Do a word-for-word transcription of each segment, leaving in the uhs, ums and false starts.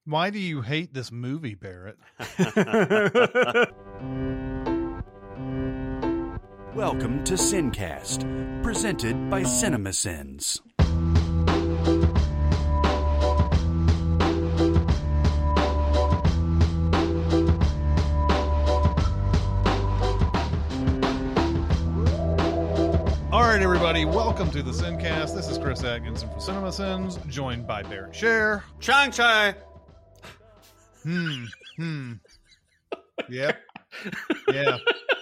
Why do you hate this movie, Barrett? Welcome to Sincast, presented by CinemaSins. All right, everybody, welcome to the Sincast. This is Chris Atkinson from CinemaSins, joined by Barrett Share. Chang Chai. Hmm. Hmm. Yep. Yeah.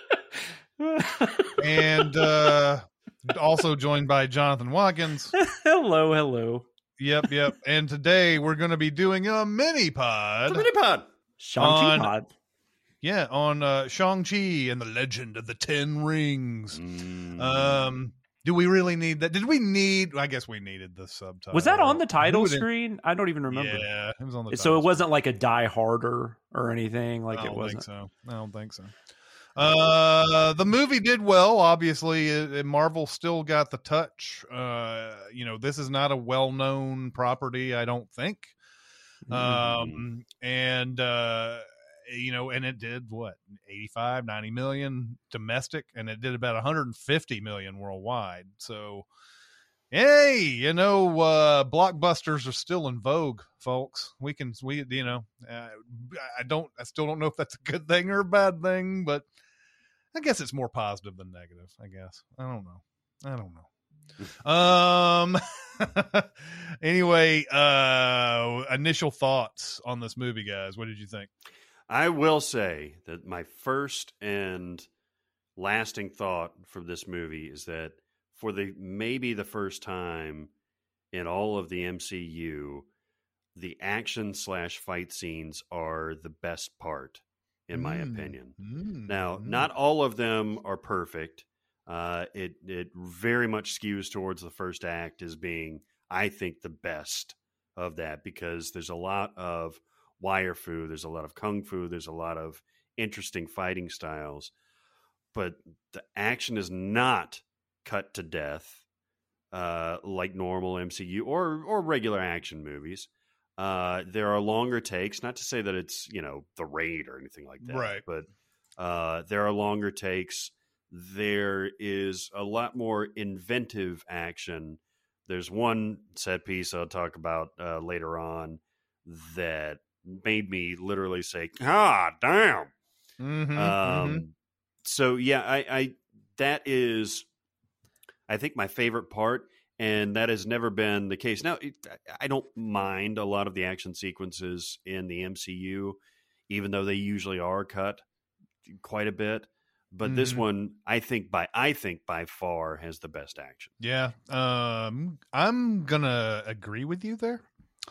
And uh, also joined by Jonathan Watkins. Hello, hello. Yep, yep. And today we're going to be doing a mini pod. The mini pod. On- Shang-Chi pod. Yeah, on uh, Shang-Chi and the Legend of the Ten Rings. Mm. Um, do we really need that? Did we need? I guess we needed the subtitle. Was that on the title Who did- screen? I don't even remember. Yeah, it was on the. So title it wasn't like a Die Harder or anything. Like I it don't wasn't. think so. I don't think so. Uh, the movie did well. Obviously, it, it- Marvel still got the touch. Uh, you know, this is not a well-known property, I don't think. Mm. Um, and uh, you know, and it did what eighty-five, ninety million domestic, and it did about one hundred fifty million worldwide. So, hey, you know, uh, blockbusters are still in vogue, folks. We can, we, you know, uh, I don't, I still don't know if that's a good thing or a bad thing, but I guess it's more positive than negative. I guess I don't know. I don't know. Um. Anyway, uh, initial thoughts on this movie, guys. What did you think? I will say that my first and lasting thought for this movie is that for the maybe the first time in all of the M C U, the action slash fight scenes are the best part, in my Mm. opinion. Mm. Now, Mm. not all of them are perfect. Uh, it it very much skews towards the first act as being, I think, the best of that, because there's a lot of wire fu, there's a lot of kung fu, there's a lot of interesting fighting styles, but the action is not cut to death uh, like normal M C U or or regular action movies. Uh, there are longer takes, not to say that it's, you know, The Raid or anything like that, Right. but uh, there are longer takes. There is a lot more inventive action. There's one set piece I'll talk about uh, later on that made me literally say, "Ah, damn!" Mhm, Um, mhm. So yeah, I, I that is, I think, my favorite part, and that has never been the case. Now, it, I don't mind a lot of the action sequences in the M C U, even though they usually are cut quite a bit. But this Mhm. one, I think by I think by far has the best action. Yeah. Um, I'm gonna agree with you there.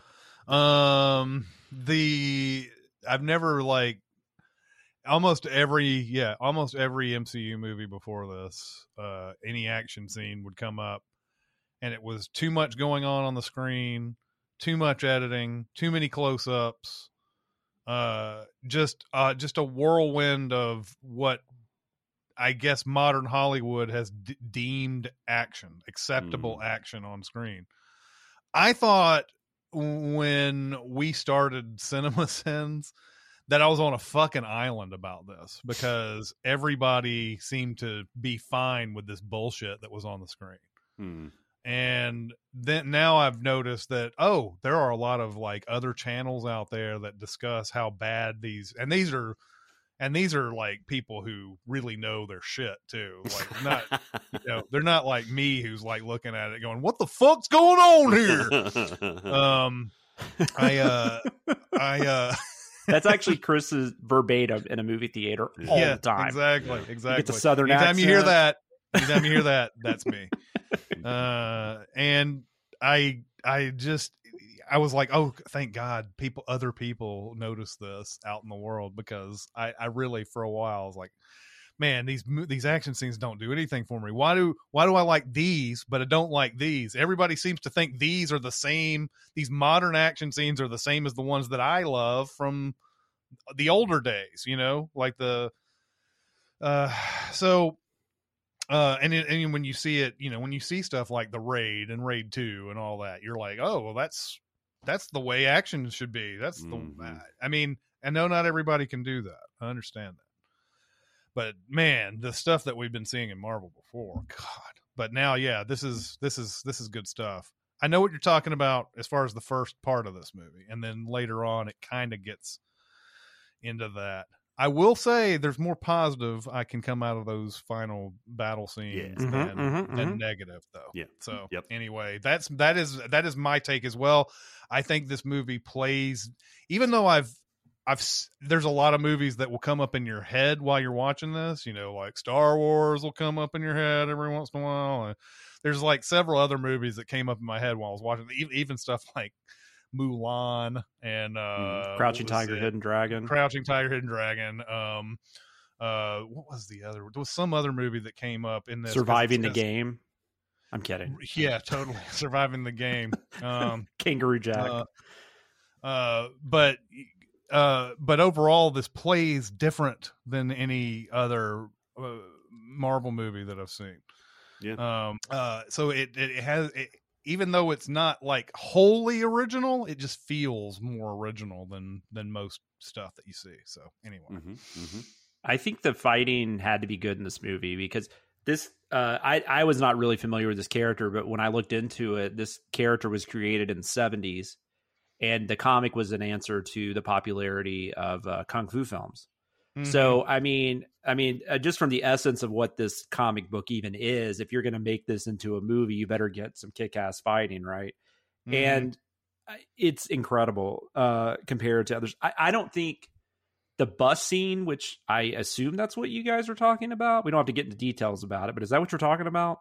Um, the I've never like almost every yeah almost every M C U movie before this, uh, any action scene would come up, and it was too much going on on the screen, too much editing, too many close-ups, uh, just uh, just a whirlwind of what I guess modern Hollywood has d- deemed action, acceptable Mm. action on screen. I thought when we started CinemaSins that I was on a fucking island about this, because everybody seemed to be fine with this bullshit that was on the screen. Hmm. And then now I've noticed that, oh, there are a lot of like other channels out there that discuss how bad these, and these are, and these are like people who really know their shit too. Like not, you know, they're not like me who's like looking at it going, what the fuck's going on here? Um, I, uh, I, uh, That's actually Chris's verbatim in a movie theater all yeah, the time. exactly, exactly. the Southern Anytime you hear accent. that, anytime you hear that, that's me. Uh, and I, I just, I was like, oh, thank God, people, other people notice this out in the world, because I, I really, for a while, I was like, man, these mo- these action scenes don't do anything for me. Why do why do I like these, but I don't like these? Everybody seems to think these are the same. These modern action scenes are the same as the ones that I love from the older days. You know, like the uh, so. Uh, and it, and when you see it, you know, when you see stuff like the Raid and Raid Two and all that, you're like, oh, well, that's that's the way action should be. That's the, Mm-hmm. I mean, I know not everybody can do that. I understand that. But man, the stuff that we've been seeing in Marvel before, God. But now, yeah, this is this is this is good stuff. I know what you're talking about as far as the first part of this movie, and then later on, it kind of gets into that. I will say, there's more positive I can come out of those final battle scenes Yeah. than, Mhm, mhm, than mhm. negative, though. Yeah. So Yep. anyway, that's that is that is my take as well. I think this movie plays, even though I've I've s- there's a lot of movies that will come up in your head while you're watching this, you know, like Star Wars will come up in your head every once in a while. And there's like several other movies that came up in my head while I was watching, even, even stuff like Mulan and uh, Crouching what was Tiger, it? Hidden Dragon. Crouching Tiger, Hidden Dragon. Um, uh, what was the other? There was some other movie that came up in this. 'cause Surviving the it's- game. I'm kidding. Yeah, totally. Surviving the game. Um, Kangaroo Jack. uh, uh, but uh, but overall, this plays different than any other uh, Marvel movie that I've seen. Yeah. Um. Uh. So it it has it, even though it's not like wholly original, it just feels more original than than most stuff that you see. So anyway, Mm-hmm. Mm-hmm. I think the fighting had to be good in this movie because this uh, I I was not really familiar with this character, but when I looked into it, this character was created in the seventies, and the comic was an answer to the popularity of uh, kung fu films. Mm-hmm. So I mean, I mean, uh, just from the essence of what this comic book even is, if you're going to make this into a movie, you better get some kick-ass fighting, right? Mhm. And I- it's incredible uh, compared to others. I, I don't think the bus scene, which I assume that's what you guys are talking about. We don't have to get into details about it, but is that what you're talking about?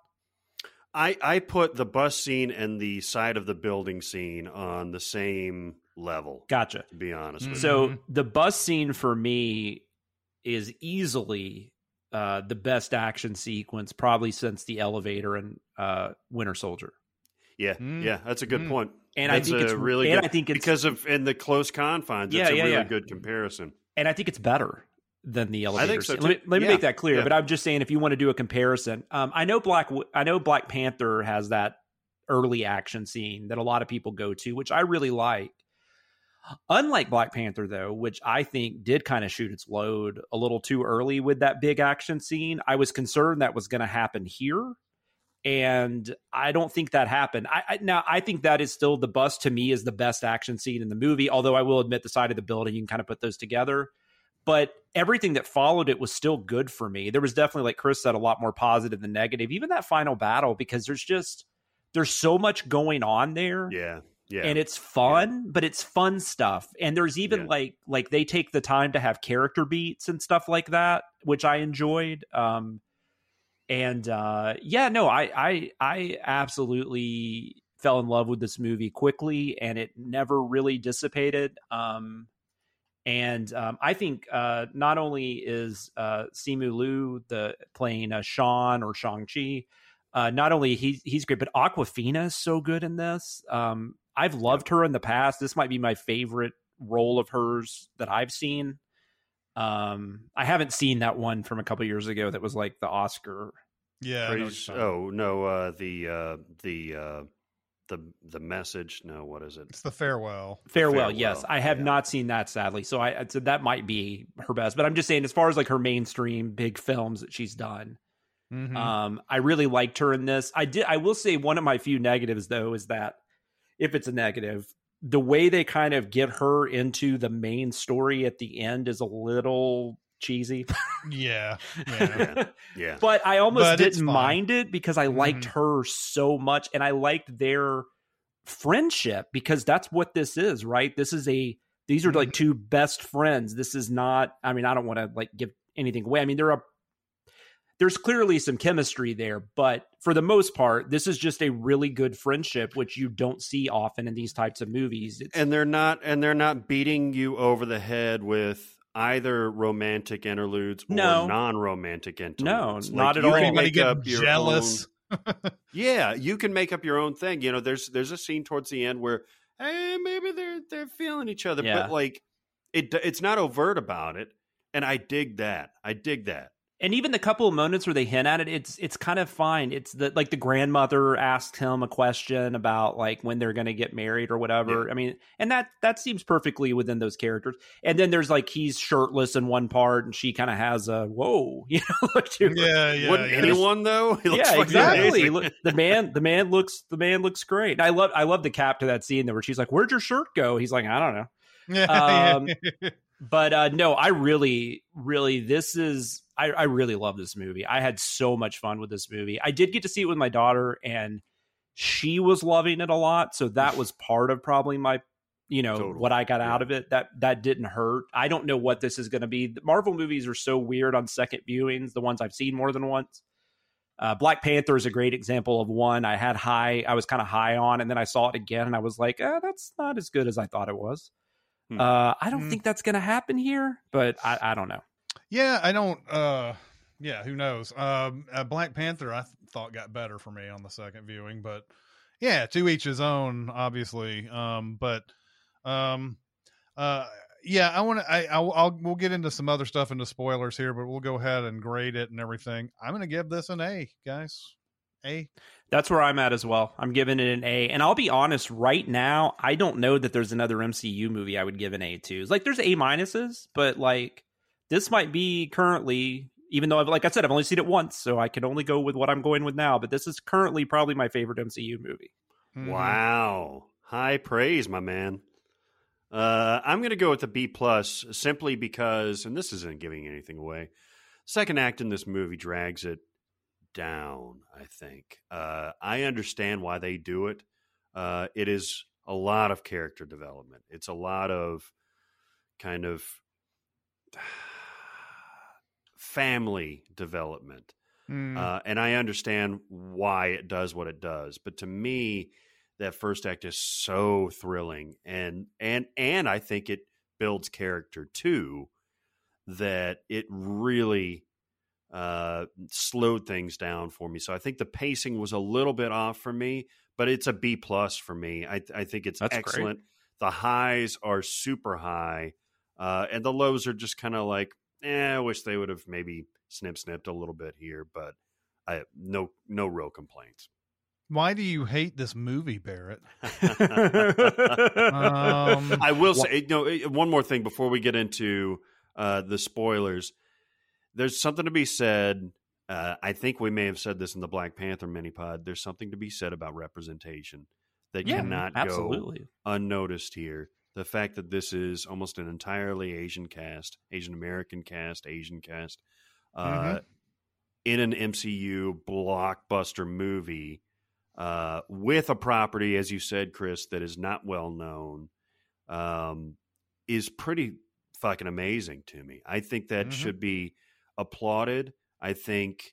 I, I put the bus scene and the side of the building scene on the same level, Gotcha. to be honest with So Mhm. the bus scene for me is easily uh, the best action sequence, probably since the elevator and uh, Winter Soldier. you. Yeah, Mm. yeah, that's a good Mm. point. And That's I think a it's really and good I think it's because of in the close confines. Yeah, it's a yeah, really yeah. good comparison. and I think it's better than the elevator. think so, scene. Let me, too. let me Yeah, make that clear. yeah. But I'm just saying, if you want to do a comparison, um, I know Black, I know Black Panther has that early action scene that a lot of people go to, which I really like. Unlike Black Panther, though, which I think did kind of shoot its load a little too early with that big action scene, I was concerned that was going to happen here. And I don't think that happened. I, I now I think that is still the bus to me is the best action scene in the movie. Although I will admit the side of the building, you can kind of put those together. But everything that followed it was still good for me. There was definitely, like Chris said, a lot more positive than negative. Even that final battle, because there's just there's so much going on there. Yeah, yeah. And it's fun, but it's fun stuff. And there's even Yeah. like like they take the time to have character beats and stuff like that, which I enjoyed. Um, and uh, yeah, no, I I I absolutely fell in love with this movie quickly, and it never really dissipated. Um, and um, I think uh, not only is uh, Simu Liu the playing uh, Sean or Shang-Chi, uh, not only he's he's great, but Awkwafina is so good in this. Um, I've loved her in the past. This might be my favorite role of hers that I've seen. Um, I haven't seen that one from a couple years ago that was like the Oscar. Yeah. I know what Praise, you're talking about. oh no, uh, the uh, the uh, the the message. No, what is it? It's the farewell. Farewell, Farewell, yes. I have yeah. not seen that, sadly. So I so that might be her best. But I'm just saying, as far as like her mainstream big films that she's done, Mhm. um, I really liked her in this. I did. I will say one of my few negatives, though, is that if it's a negative, the way they kind of get her into the main story at the end is a little cheesy. yeah. Yeah. Yeah, But I almost But it's didn't fine. mind it because I liked Mhm. her so much, and I liked their friendship, because that's what this is, right? This is a these are like two best friends. This is not, I mean, I don't want to like give anything away. I mean, there are there's clearly some chemistry there, but for the most part, this is just a really good friendship, which you don't see often in these types of movies. It's, and they're not and they're not beating you over the head with either romantic interludes or No. non-romantic interludes. No, not at you all. can Anybody make get up your jealous? own- yeah, you can make up your own thing. You know, there's there's a scene towards the end where hey, maybe they're they're feeling each other, Yeah. but like it it's not overt about it, and I dig that. I dig that. And even the couple of moments where they hint at it, it's it's kind of fine. It's the like the grandmother asked him a question about like when they're going to get married or whatever. Yeah. I mean, and that that seems perfectly within those characters. And then there's like he's shirtless in one part, and she kind of has a whoa, you know, look to her. Yeah, yeah. Wouldn't yeah. anyone though? He looks Yeah, fucking exactly. amazing. Look, the man, the man looks, the man looks great. And I love, I love the cap to that scene there where she's like, "Where'd your shirt go?" He's like, "I don't know." Yeah, Um, yeah. But uh, no, I really, really, this is, I, I really love this movie. I had so much fun with this movie. I did get to see it with my daughter, and she was loving it a lot. So that was part of probably my, you know, Totally. what I got Yeah. out of it. That that didn't hurt. I don't know what this is going to be. The Marvel movies are so weird on second viewings. The ones I've seen more than once. Uh, Black Panther is a great example of one I had high. I was kind of high on, and then I saw it again, and I was like, eh, "That's not as good as I thought it was." Hmm. Uh, I don't Hmm. think that's going to happen here, but I, I don't know. Yeah, I don't. Uh, yeah, who knows? Um, uh, Black Panther, I th- thought got better for me on the second viewing, but yeah, to each his own, obviously. Um, but um, uh, yeah, I want to. I I'll, I'll we'll get into some other stuff into spoilers here, but we'll go ahead and grade it and everything. I'm going to give this an A, guys. A. That's where I'm at as well. I'm giving it an A. And I'll be honest, right now, I don't know that there's another M C U movie I would give an A to. Like, there's A minuses, but like, this might be currently, even though, I've, like I said, I've only seen it once, so I can only go with what I'm going with now. But this is currently probably my favorite M C U movie. Mhm. Wow. High praise, my man. Uh, I'm going to go with the B plus simply because, and this isn't giving anything away, second act in this movie drags it down, I think. Uh, I understand why they do it. Uh, it is a lot of character development. It's a lot of kind of family development. Mm. Uh, and I understand why it does what it does. But to me, that first act is so thrilling. And and and I think it builds character too, that it really uh, slowed things down for me. So I think the pacing was a little bit off for me, but it's a B plus for me. I, I think it's That's great. excellent. The highs are super high, uh, and the lows are just kind of like, eh, I wish they would have maybe snip snipped a little bit here, but I no no real complaints. Why do you hate this movie, Barrett? um, I will say, you know, one more thing before we get into uh, the spoilers. There's something to be said. Uh, I think we may have said this in the Black Panther mini pod. There's something to be said about representation that yeah, cannot absolutely. go unnoticed here. The fact that this is almost an entirely Asian cast, Asian American cast, Asian cast, uh, Mhm. in an M C U blockbuster movie uh, with a property, as you said, Chris, that is not well known, um, is pretty fucking amazing to me. I think that Mhm. should be applauded. I think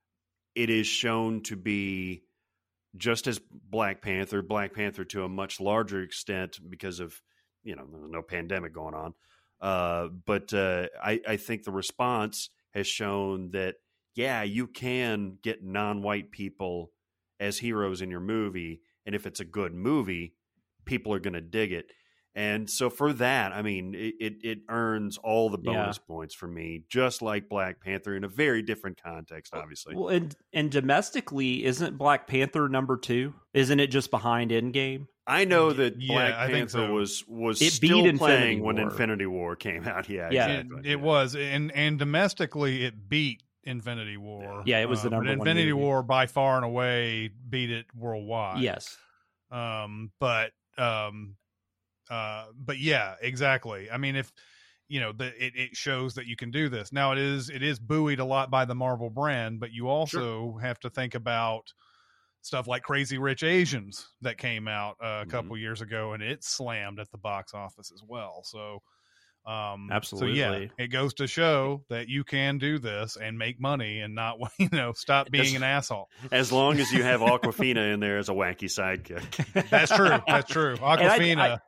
it is shown to be just as Black Panther, Black Panther to a much larger extent because of, you know, there's no pandemic going on. Uh, but uh, I, I think the response has shown that, yeah, you can get non-white people as heroes in your movie. And if it's a good movie, people are going to dig it. And so for that, I mean, it, it, it earns all the bonus Yeah. points for me, just like Black Panther in a very different context, obviously. Well, and and domestically, isn't Black Panther number two? Isn't it just behind Endgame? I know that Yeah, Black I think Panther so. was was It still beat playing Infinity when War. Infinity War came out. Yeah, Yeah. It, exactly. it Yeah. was, and and domestically, it beat Infinity War. Yeah, it was the Uh, but number one Infinity movie. War by far and away beat it worldwide. Yes. Um, but um, uh, but yeah, exactly. I mean, if you know, the it, it shows that you can do this. Now it is it is buoyed a lot by the Marvel brand, but you also have to think about stuff like Crazy Rich Asians that came out uh, a Mhm. couple years ago, and it slammed at the box office as well. So, um, Absolutely. So yeah, it goes to show that you can do this and make money and not, you know, stop being an asshole. As long as you have Aquafina in there as a wacky sidekick. That's true. That's true. Aquafina. I-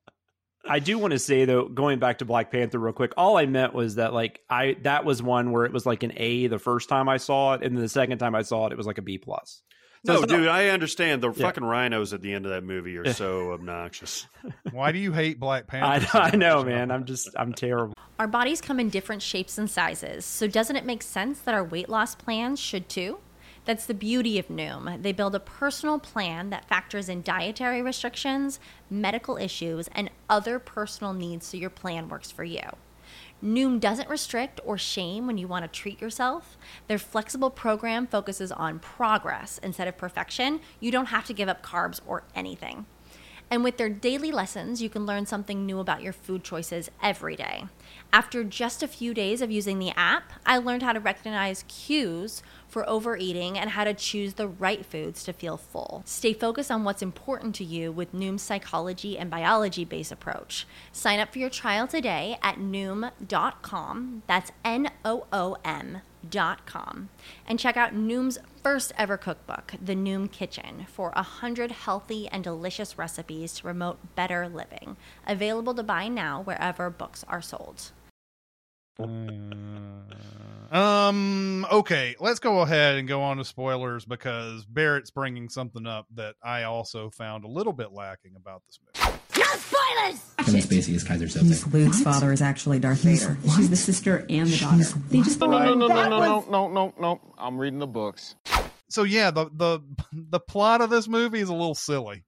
I do want to say though, going back to Black Panther real quick, all I meant was that like I that was one where it was like an A the first time I saw it, and then the second time I saw it, it was like a B plus. So no, it's not- dude, I understand. The Yeah. fucking rhinos at the end of that movie are so obnoxious. Why do you hate Black I, Panther? so I know, much? man. I'm just, I'm terrible. Our bodies come in different shapes and sizes, so doesn't it make sense that our weight loss plans should too? That's the beauty of Noom. They build a personal plan that factors in dietary restrictions, medical issues, and other personal needs so your plan works for you. Noom doesn't restrict or shame when you want to treat yourself. Their flexible program focuses on progress instead of perfection. You don't have to give up carbs or anything. And with their daily lessons, you can learn something new about your food choices every day. After just a few days of using the app, I learned how to recognize cues for overeating and how to choose the right foods to feel full. Stay focused on what's important to you with Noom's psychology and biology-based approach. Sign up for your trial today at noom dot com. That's N O O M dot com. And check out Noom's first ever cookbook, The Noom Kitchen, for a hundred healthy and delicious recipes to promote better living. Available to buy now wherever books are sold. Uh, um. Okay, let's go ahead and go on to spoilers because Barrett's bringing something up that I also found a little bit lacking about this movie. No spoilers! Kevin Spacey is Kaiser He's Soze. Luke's father is actually Darth Vader. She's the sister and the daughter. They just No, no, no, no, no, no, no, no, no. I'm reading the books. So yeah, the the the plot of this movie is a little silly.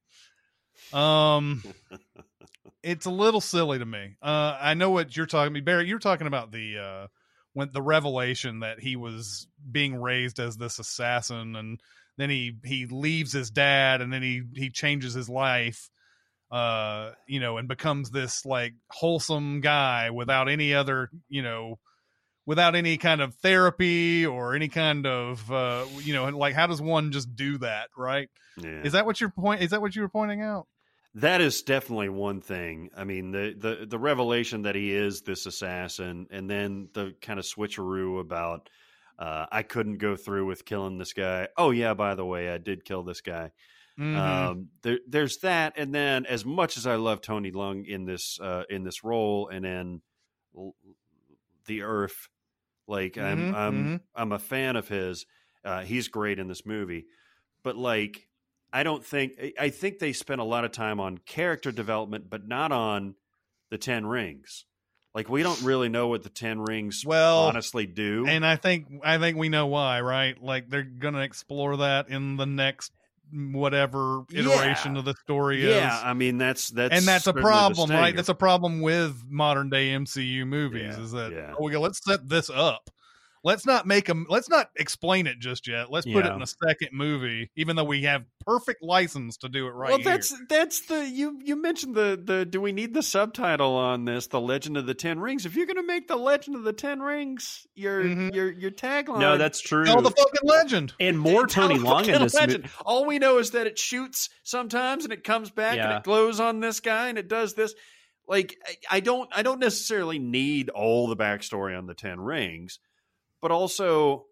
Um, it's a little silly to me. Uh, I know what you're talking about, Barrett. You're talking about the uh, when the revelation that he was being raised as this assassin, and then he he leaves his dad, and then he he changes his life. Uh, you know, and becomes this like wholesome guy without any other, you know, without any kind of therapy or any kind of, uh, you know, like how does one just do that, right? Yeah. Is that what your point? Is that what you were pointing out? That is definitely one thing. I mean, the, the, the revelation that he is this assassin, and then the kind of switcheroo about, uh, I couldn't go through with killing this guy. Oh yeah, by the way, I did kill this guy. Mm-hmm. Um, there, there's that, and then as much as I love Tony Leung in this uh, in this role, and in L- The Earth, like I'm Mhm, I'm mhm. I'm a fan of his. Uh, he's great in this movie, but like I don't think I- I think they spent a lot of time on character development, but not on the Ten Rings. Like we don't really know what the Ten Rings Well, honestly do. And I think I think we know why, right? Like they're gonna explore that in the next whatever iteration Yeah. of the story yeah, is. I mean that's that's And that's a certainly the problem, right? stinger. That's a problem with modern day M C U movies. Yeah, Is that yeah. oh, we go? Let's set this up. Let's not make them. Let's not explain it just yet. Let's put it Yeah. in a second movie, even though we have perfect license to do it right well, here. that's that's the you you mentioned the the do we need the subtitle on this? The Legend of the Ten Rings. If you're going to make the Legend of the Ten Rings your Mhm. your your tagline, No, that's true. Tell the fucking legend. and more tell Tony the Leung in fucking this legend. movie. All we know is that it shoots sometimes and it comes back and Yeah. it glows on this guy and it does this. Like I, I don't I don't necessarily need all the backstory on the Ten Rings, but also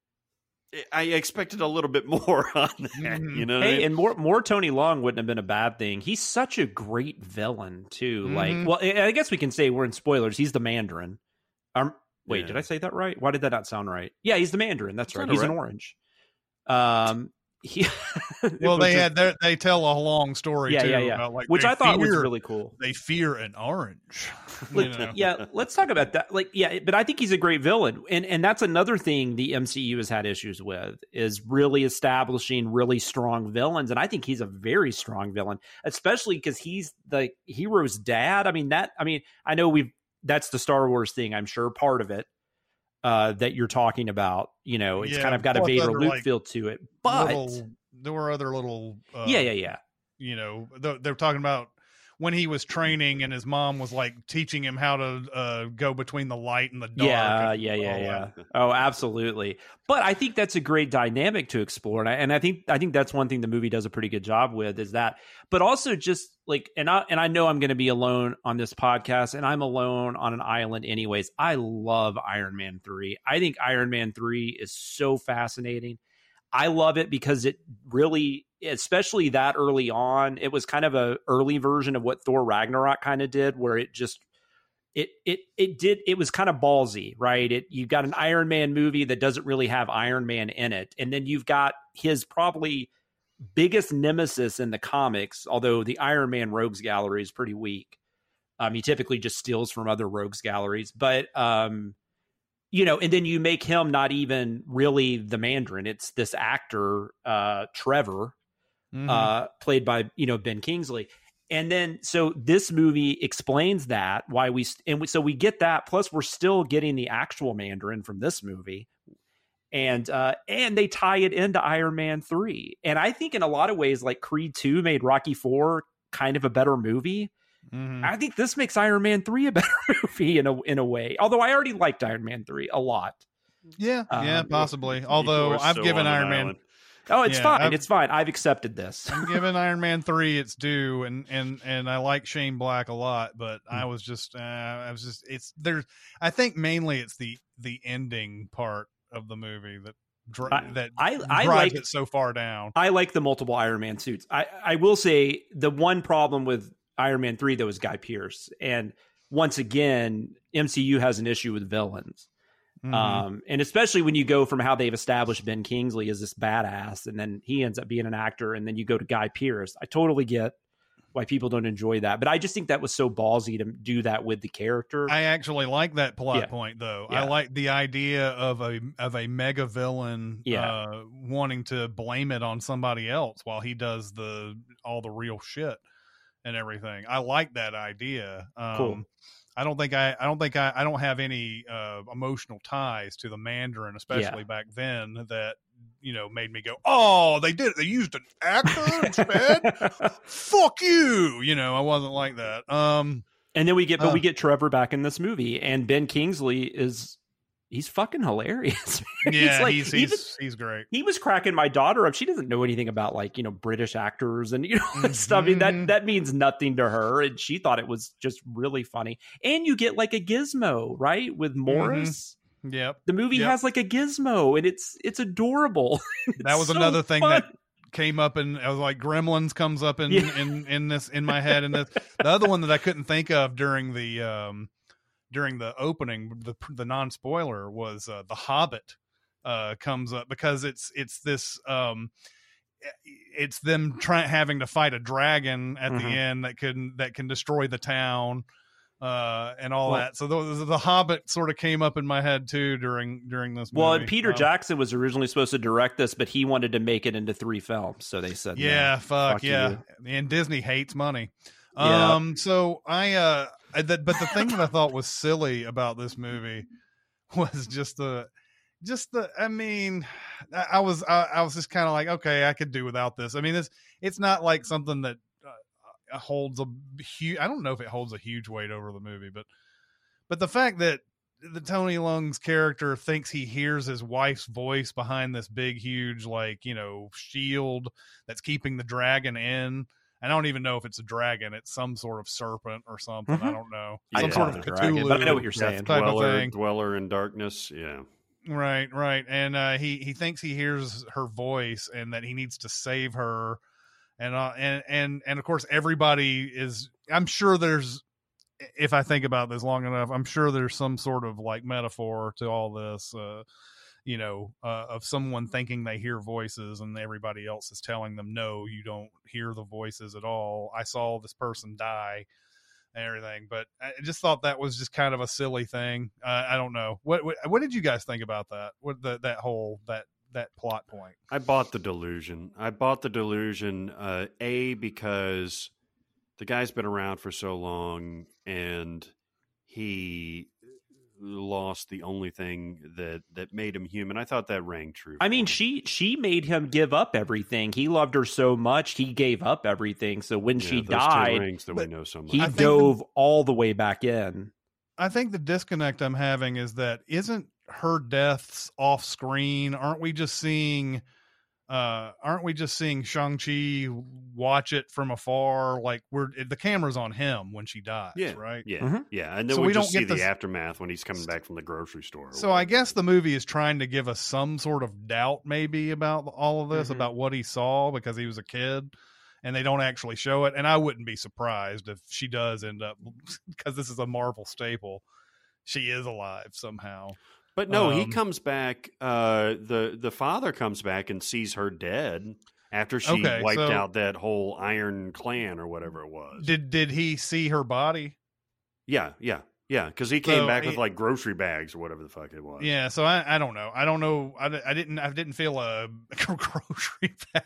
I expected a little bit more on that. Mhm. You know, what I Hey, mean? and more more Tony Leung wouldn't have been a bad thing. He's such a great villain too. Mhm. Like, well, I I guess we can say we're in spoilers. He's the Mandarin. Um, wait, Yeah. did I say that right? Why did that not sound right? Yeah, he's the Mandarin. That's right. Sounded He's an right. orange. Um, he, Well, they which is- had their, they tell a long story yeah, too yeah, yeah, about like which they I thought was fear- really cool. They fear an orange. you Like, know? yeah, let's talk about that. Like, yeah, but I think he's a great villain, and and that's another thing the M C U has had issues with is really establishing really strong villains, and I think he's a very strong villain, especially because he's the hero's dad. I mean that. I mean, I know we've that's the Star Wars thing. I'm sure part of it uh, that you're talking about. You know, it's Yeah, kind of got a plus Vader other, Luke like, feel to it, but Little- there were other little. Uh, yeah, yeah, yeah. You know, th- they're talking about when he was training and his mom was like teaching him how to uh, go between the light and the dark. Yeah, and yeah, yeah, all yeah. that. Oh, absolutely. But I think that's a great dynamic to explore, and I, and I think I think that's one thing the movie does a pretty good job with is that. But also just like, and I and I know I'm going to be alone on this podcast, and I'm alone on an island anyways. I love Iron Man three. I think Iron Man three is so fascinating. I love it because it really, especially that early on, it was kind of a early version of what Thor Ragnarok kind of did, where it just it it it did it was kind of ballsy, right? It you got an Iron Man movie that doesn't really have Iron Man in it, and then you've got his probably biggest nemesis in the comics, although the Iron Man Rogues Gallery is pretty weak. Um, he typically just steals from other Rogues Galleries, but um, you know, and then you make him not even really the Mandarin. It's this actor, uh, Trevor, mm-hmm. uh, played by, you know, Ben Kingsley. And then, so this movie explains that why we, and we, so we get that, plus we're still getting the actual Mandarin from this movie. And, uh, and they tie it into Iron Man three. And I think in a lot of ways, like Creed two made Rocky four kind of a better movie. Mm-hmm. I think this makes Iron Man three a better movie in a, in a way, although I already liked Iron Man three a lot. Yeah. Um, yeah, possibly. Although I've given Iron Man. Island. Oh, it's yeah, fine. I've, it's fine. I've accepted this. I'm giving Iron Man three its due, and and and I like Shane Black a lot, but I was just, uh, I was just, it's there's. I think mainly it's the the ending part of the movie that dri- I, that I, drives I like, it so far down. I like the multiple Iron Man suits. I I will say the one problem with Iron Man three though is Guy Pearce, and once again, M C U has an issue with villains. Mm-hmm. Um, and especially when you go from how they've established Ben Kingsley as this badass, and then he ends up being an actor, and then you go to Guy Pearce. I totally get why people don't enjoy that, but I just think that was so ballsy to do that with the character. I actually like that plot yeah. point, though. Yeah. I like the idea of a of a mega villain yeah. uh, wanting to blame it on somebody else while he does the all the real shit and everything. I like that idea. Um, cool. I don't think I, I don't think I, I don't have any uh, emotional ties to the Mandarin, especially yeah. back then, that, you know, made me go, oh, they did it. They used an actor instead. Fuck you. You know, I wasn't like that. Um, and then we get, but uh, we get Trevor back in this movie, and Ben Kingsley is, he's fucking hilarious. Yeah, he's, like, he's, even, he's, he's great. He was cracking my daughter up. She doesn't know anything about, like, you know, British actors and, you know, Mm-hmm. stuff. I mean, that, that means nothing to her. And she thought it was just really funny. And you get like a gizmo, right? With Morris. Mm-hmm. Yep. The movie yep. has like a gizmo, and it's, it's adorable. it's that was so another thing fun. that came up, and I was like, Gremlins comes up in, Yeah. in, in this, in my head. And this, the other one that I couldn't think of during the, um, during the opening, the the non spoiler was uh, the Hobbit uh, comes up, because it's it's this um, it's them trying having to fight a dragon at Mm-hmm. the end that can that can destroy the town uh, and all well, that. So the, the Hobbit sort of came up in my head too during during this movie. Well, and Peter um, Jackson was originally supposed to direct this, but he wanted to make it into three films, so they said, yeah, no, fuck, fuck yeah, you. and Disney hates money. Yeah. Um, so I uh. I, that, but the thing that I thought was silly about this movie was just the, just the. I mean, I, I was I, I was just kind of like, okay, I could do without this. I mean, it's it's not like something that uh, holds a huge. I don't know if it holds a huge weight over the movie, but but the fact that the Tony Leung's character thinks he hears his wife's voice behind this big, huge, like, you know, shield that's keeping the dragon in. I don't even know if it's a dragon. It's some sort of serpent or something. Mm-hmm. I don't know. I some know sort of it's a dragon, Cthulhu, but I know what you're saying. type of Dweller, thing. dweller in darkness. Yeah. Right, right. And uh, he he thinks he hears her voice and that he needs to save her. And uh, and and and of course everybody is. I'm sure there's. If I think about this long enough, I'm sure there's some sort of like metaphor to all this. Uh, you know, uh, of someone thinking they hear voices and everybody else is telling them, no, you don't hear the voices at all. I saw this person die and everything, but I just thought that was just kind of a silly thing. Uh, I don't know. What, what, what did you guys think about that? What the, that whole, that, that plot point? I bought the delusion. I bought the delusion, uh, A, because the guy's been around for so long and he lost the only thing that that made him human. I thought that rang true. I mean, she she made him give up everything. He loved her so much, he gave up everything. So when yeah, she those died, two rings that we know so much. he I think dove all the way back in. I think the disconnect I'm having is that isn't her deaths off screen? Aren't we just seeing uh aren't we just seeing Shang-Chi watch it from afar? Like we're the camera's on him when she dies, yeah, right? Yeah, Mhm. yeah, and then So we, we just don't see get the this- aftermath when he's coming back from the grocery store. or So I whatever. guess the movie is trying to give us some sort of doubt maybe about all of this, Mhm. about what he saw because he was a kid, and they don't actually show it. And I wouldn't be surprised if she does end up, because this is a Marvel staple, she is alive somehow. But no, he Um, comes back. Uh, the the father comes back and sees her dead. after she Okay, wiped so- out that whole Iron Clan or whatever it was. Did did he see her body? yeah, yeah, yeah. Because he came So, back with it- like grocery bags or whatever the fuck it was. Yeah, so I, I don't know. I don't know. I, di- I didn't I didn't feel a grocery bag.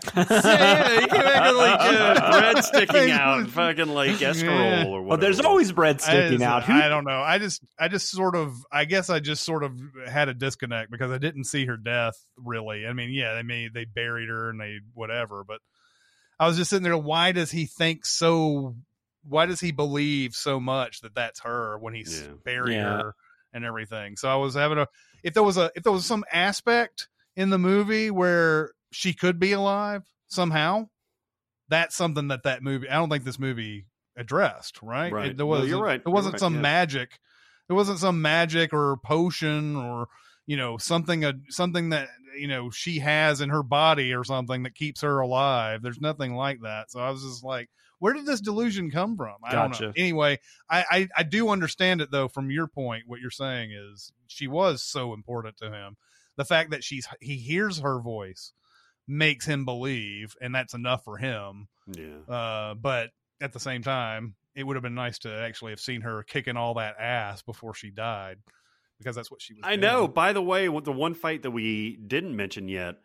yeah, he came back with like uh, bread sticking out and fucking like escarole Yeah. or whatever. Oh, there's always bread sticking I, out. Who, I don't know. I just I just sort of I guess I just sort of had a disconnect because I didn't see her death really. I mean, yeah, they made they buried her and they whatever, but I was just sitting there. Why does he think so? Why does he believe so much that that's her when he's Yeah. buried Yeah. her and everything? So I was having a if there was a if there was some aspect in the movie where she could be alive somehow, that's something that that movie. I don't think this movie addressed. Right? Right. It, there No, was you're right. There You're wasn't right, some yeah. magic. There wasn't some magic or potion or you know something uh, something that you know she has in her body or something that keeps her alive. There's nothing like that. So I was just like, where did this delusion come from? I don't know. Gotcha. Anyway, I, I I do understand it though. From your point, what you're saying is she was so important to him. The fact that she's he hears her voice makes him believe, and that's enough for him. Yeah. Uh, but at the same time, it would have been nice to actually have seen her kicking all that ass before she died, because that's what she was. I doing. know. By the way, the one fight that we didn't mention yet,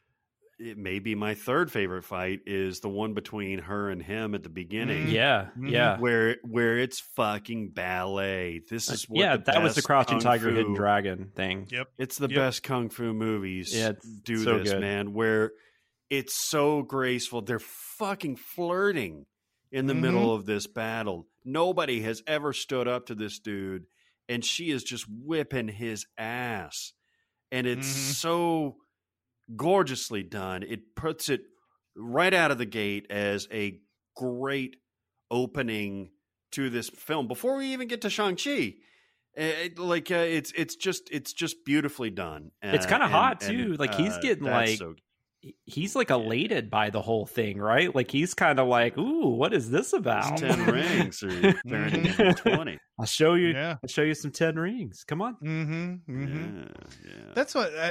it may be my third favorite fight, is the one between her and him at the beginning. yeah, Mhm. yeah. Where where it's fucking ballet. This is what yeah, the that was the best Crouching kung Tiger, fu- Hidden Dragon thing. Yep. It's the Yep. best kung fu movies. Yeah, it's do so this, good. man. Where it's so graceful. They're fucking flirting in the Mhm. middle of this battle. Nobody has ever stood up to this dude, and she is just whipping his ass. And it's Mhm. so gorgeously done. It puts it right out of the gate as a great opening to this film before we even get to Shang-Chi. It, like uh, it's it's just it's just beautifully done. Uh, It's kinda and- hot, and, too. Like, he's uh, getting, that's like- so- He's like elated by the whole thing, right? Like he's kind of like, "Ooh, what is this about?" These ten rings are turning into twenty. I'll show you. Yeah. I'll show you some ten rings. Come on. Mm-hmm. Mm-hmm. Yeah, yeah. That's what. I,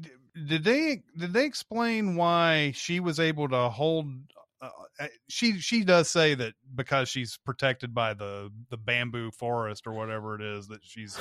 did they did they explain why she was able to hold? Uh, she she does say that because she's protected by the the bamboo forest or whatever it is that she's.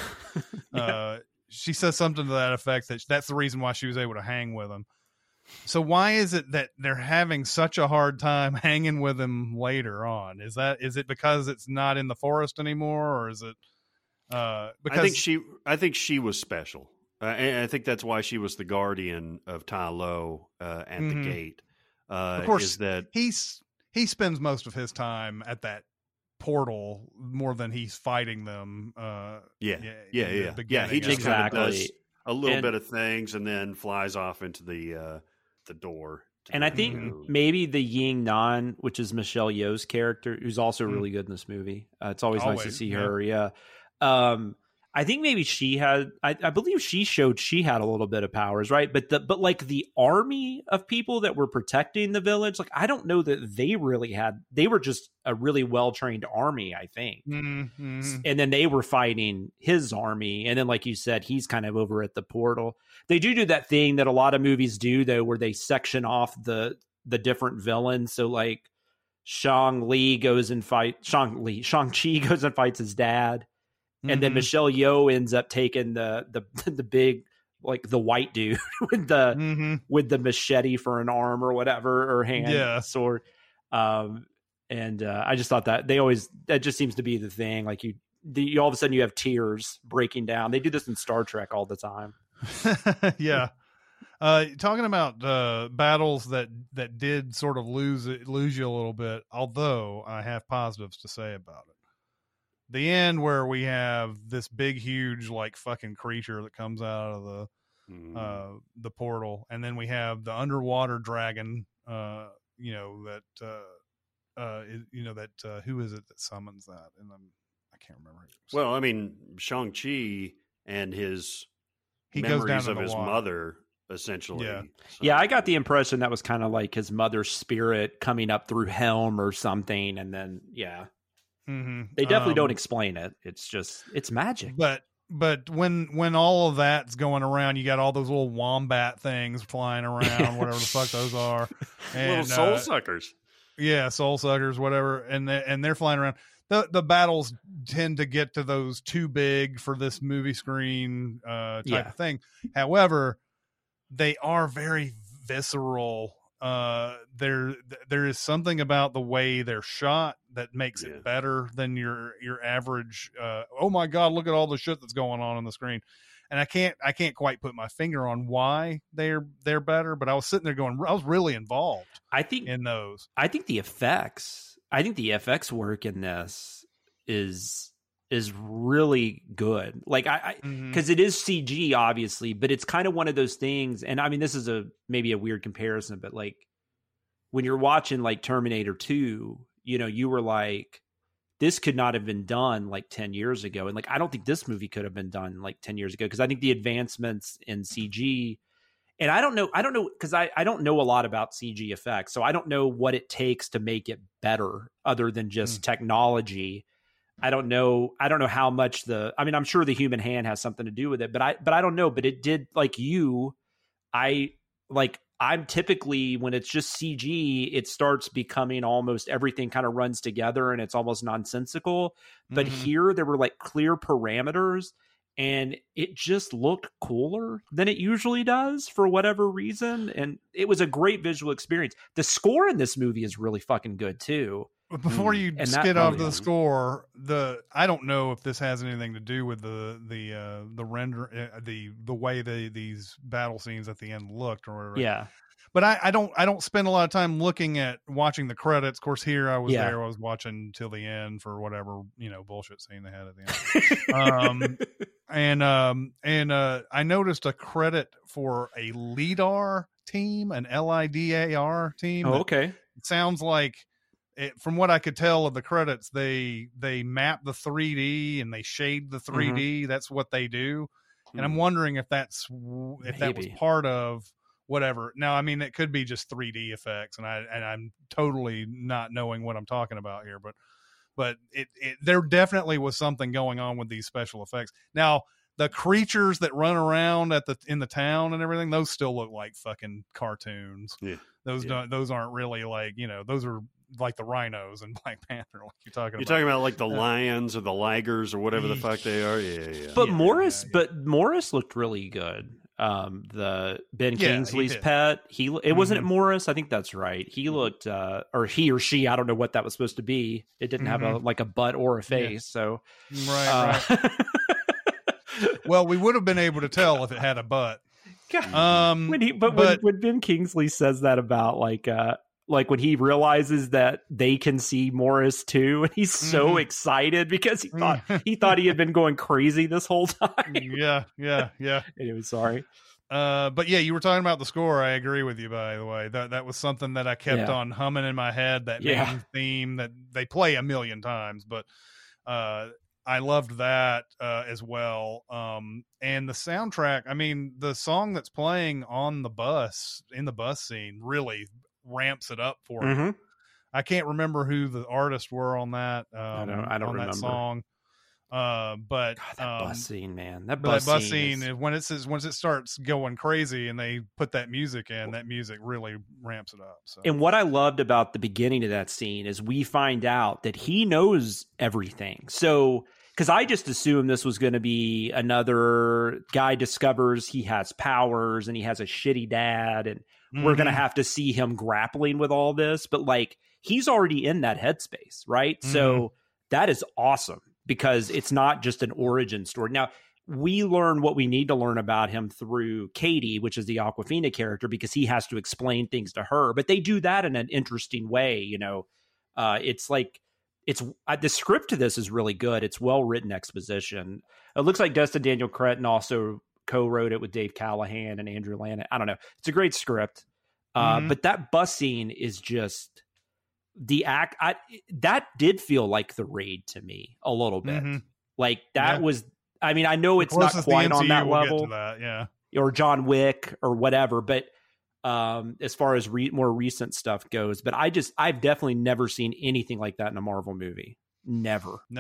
uh, she says something to that effect that that's the reason why she was able to hang with him. So why is it that they're having such a hard time hanging with him later on? Is that is it because it's not in the forest anymore, or is it? Uh, because I think she I think she was special. Uh, and I think that's why she was the guardian of Ta Lo uh, at Mhm. the gate. Uh, Of course, is that he's he spends most of his time at that portal more than he's fighting them. Uh, yeah yeah, yeah in the yeah yeah. beginning He of just it. kind of Exactly. does a little And- bit of things and then flies off into the uh, the door. to And the I think room. maybe the Ying Nan, which is Michelle Yeoh's character, who's also Mm. really good in this movie. Uh, it's always, nice to Always, see yeah. her. Yeah. Um, I think maybe she had. I, I believe she showed she had a little bit of powers, right? But the but like the army of people that were protecting the village, like I don't know that they really had. They were just a really well trained army, I think. Mhm. And then they were fighting his army, and then like you said, he's kind of over at the portal. They do do that thing that a lot of movies do though, where they section off the the different villains. So like Shang Li goes and fight Shang Li Shang Chi goes and fights his dad, and then Mhm. Michelle Yeoh ends up taking the the the big like the white dude with the Mhm. with the machete for an arm or whatever or hand Yeah. sword. Um, and uh, I just thought that they always that just seems to be the thing. Like you, the, you all of a sudden you have tears breaking down. They do this in Star Trek all the time. yeah. Uh, talking about uh, battles that that did sort of lose it, lose you a little bit. Although I have positives to say about it. The end where we have this big, huge, like fucking creature that comes out of the Mhm. uh, the portal, and then we have the underwater dragon. Uh, you know that. Uh, uh, is- you know that. Uh, who is it that summons that? And I'm, I can't remember. well, I mean Shang-Chi and his he goes down memories in of the his water. mother, essentially. Yeah. So- Yeah, I got the impression that was kind of like his mother's spirit coming up through Helm or something, and then yeah, Mhm. they definitely Um, don't explain it. It's just it's magic. But but when when all of that's going around, you got all those little wombat things flying around, whatever the fuck those are, and, little soul uh, suckers. Yeah, soul suckers, whatever, and they, and they're flying around. The the battles tend to get to those too big for this movie screen uh, type Yeah. of thing. However, they are very visceral. Uh, there there is something about the way they're shot that makes Yeah. it better than your your average. Uh, oh my God, look at all the shit that's going on on the screen. And I can't I can't quite put my finger on why they're they're better, but I was sitting there going, I was really involved I think in those. I think the effects, I think the F X work in this is is really good. Like I, Mhm. because it is C G, obviously, but it's kind of one of those things. And I mean, this is a maybe a weird comparison, but like when you're watching like Terminator two, you know, you were like, this could not have been done like ten years ago. And like, I don't think this movie could have been done like ten years ago, because I think the advancements in C G, and I don't know, I don't know, because I, I don't know a lot about C G effects. So I don't know what it takes to make it better other than just Mm. technology. I don't know. I don't know how much the, I mean, I'm sure the human hand has something to do with it, but I, but I don't know, but it did, like you, I like, I'm typically, when it's just C G, it starts becoming almost everything kind of runs together and it's almost nonsensical. But Mhm. here there were like clear parameters and it just looked cooler than it usually does for whatever reason. And it was a great visual experience. The score in this movie is really fucking good too. But before you And that skid off to probably- the score, the I don't know if this has anything to do with the the uh, the render uh, the the way the these battle scenes at the end looked or whatever. Yeah. But I, I don't I don't spend a lot of time looking at watching the credits. Of course, here I was Yeah. there. I was watching till the end for whatever, you know, bullshit scene they had at the end. um, and um, and uh, I noticed a credit for a LIDAR team, an L I D A R team. Oh, that okay. It sounds like, it, from what I could tell of the credits, they they map the three D and they shade the three D. That's what they do. And I'm Hmm. wondering if that's w- if that was Maybe. part of whatever. Now, I mean, it could be just three D effects, and I and I'm totally not knowing what I'm talking about here, but but it, it there definitely was something going on with these special effects. Now, the creatures that run around at the in the town and everything, those still look like fucking cartoons. Yeah. Those Yeah. don't those aren't really like, you know, those are like the rhinos and Black Panther, like you're talking You're about. talking about like the lions or the ligers or whatever the fuck they are. Yeah, yeah. But Yeah, Morris, yeah, yeah. but Morris looked really good. Um, the Ben Yeah, he Kingsley's did. pet. He it wasn't it Mhm. Morris. I think that's right. He looked, uh, or he or she. I don't know what that was supposed to be. It didn't have a like a butt or a face. So Right, right. uh, Well, we would have been able to tell if it had a butt. God. Um, when he, but, but when, when Ben Kingsley says that about like, uh, like when he realizes that they can see Morris too, and he's so Mhm. excited because he thought he thought he had been going crazy this whole time. yeah, yeah, yeah. Anyway, sorry. Uh, but yeah, you were talking about the score. I agree with you, by the way. That that was something that I kept Yeah. on humming in my head, that Yeah. main theme that they play a million times, but uh I loved that uh as well. Um and the soundtrack, I mean, the song that's playing on the bus in the bus scene really ramps it up for you. Mhm. I can't remember who the artists were on that um don't- I don't on that remember. song. Uh but God, that um, bus scene, man. That But bus, that bus scene. scene, is- when it says once it starts going crazy and they put that music in, that music really ramps it up. So And what I loved about the beginning of that scene is we find out that he knows everything. So, because I just assumed this was going to be another guy discovers he has powers and he has a shitty dad, and we're going to Mhm. have to see him grappling with all this. But like, he's already in that headspace, right? So that is awesome because it's not just an origin story. Now, we learn what we need to learn about him through Katie, which is the Aquafina character, because he has to explain things to her. But they do that in an interesting way. You know, uh, it's like it's uh, the script to this is really good. It's well written exposition. It looks like Destin Daniel Cretton also co-wrote it with Dave Callahan and Andrew Lannon. I don't know. It's a great script, uh, Mhm. but that bus scene is just the act. I, that did feel like The Raid to me a little bit. Mhm. Like that Yeah. was. I mean, I know it's not Closest the quite on M C U that will get level, to that, yeah. or John Wick or whatever, but um, as far as re- more recent stuff goes, but I just I've definitely never seen anything like that in a Marvel movie. Never. No,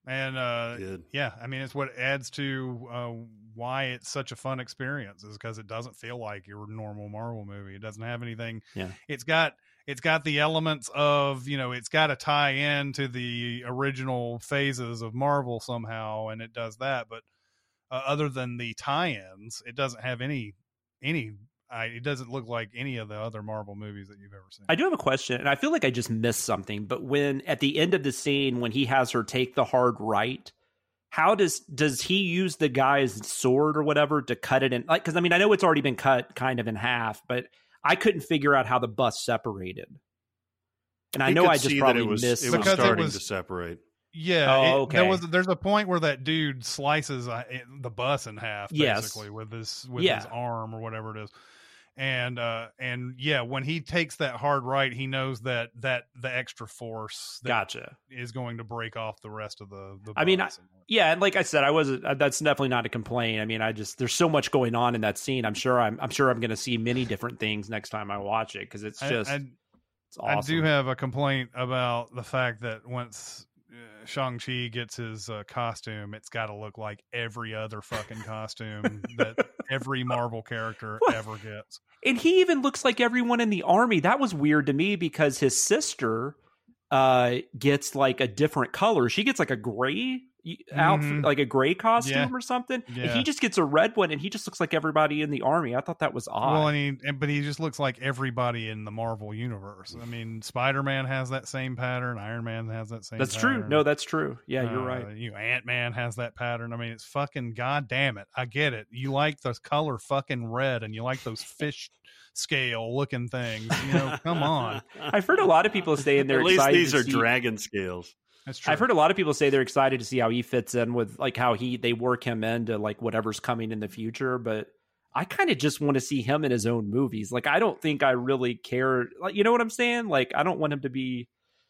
And uh, Good. yeah, I mean, it's what adds to uh, why it's such a fun experience is because it doesn't feel like your normal Marvel movie. It doesn't have anything. Yeah. It's got it's got the elements of, you know, it's got to tie in to the original phases of Marvel somehow, and it does that. But uh, other than the tie-ins, it doesn't have any any. I, it doesn't look like any of the other Marvel movies that you've ever seen. I do have a question, and I feel like I just missed something. But when at the end of the scene, when he has her take the hard right, how does does he use the guy's sword or whatever to cut it in? Like, because I mean, I know it's already been cut kind of in half, but I couldn't figure out how the bus separated. And I He know could I just see that probably it was, missed it was Because it starting was- to separate. Yeah, Oh, it- okay. there was there's a point where that dude slices uh, it- the bus in half, Yes. basically with his with Yeah. his arm or whatever it is. And uh and yeah, when he takes that hard right, he knows that that the extra force that Gotcha. is going to break off the rest of the. the I mean, bus. Yeah, and like I said, I wasn't. uh, That's definitely not a complaint. I mean, I just there's so much going on in that scene. I'm sure I'm. I'm sure I'm going to see many different things next time I watch it because it's I- just. I, it's awesome. I do have a complaint about the fact that once uh, Shang-Chi gets his uh, costume, it's got to look like every other fucking costume that every Marvel character What? ever gets. And he even looks like everyone in the army. That was weird to me because his sister uh, gets like a different color. She gets like a gray outfit, Mhm. like a gray costume Yeah. or something. And Yeah. he just gets a red one, and he just looks like everybody in the army. I thought that was odd. Well, and he, and, but he just looks like everybody in the Marvel universe. I mean, Spider-Man has that same pattern. Iron Man has that same. that's pattern. true. No, that's true. Yeah, you're Uh, right. You know, Ant-Man has that pattern. I mean, it's fucking goddamn it. I get it. You like the color fucking red, and you like those fish scale looking things. You know, come on. I've heard a lot of people saying they're At least excited these to are see- dragon scales. That's true. I've heard a lot of people say they're excited to see how he fits in with like how he they work him into like whatever's coming in the future, but I kind of just want to see him in his own movies. Like I don't think I really care, like you know what I'm saying? Like I don't want him to be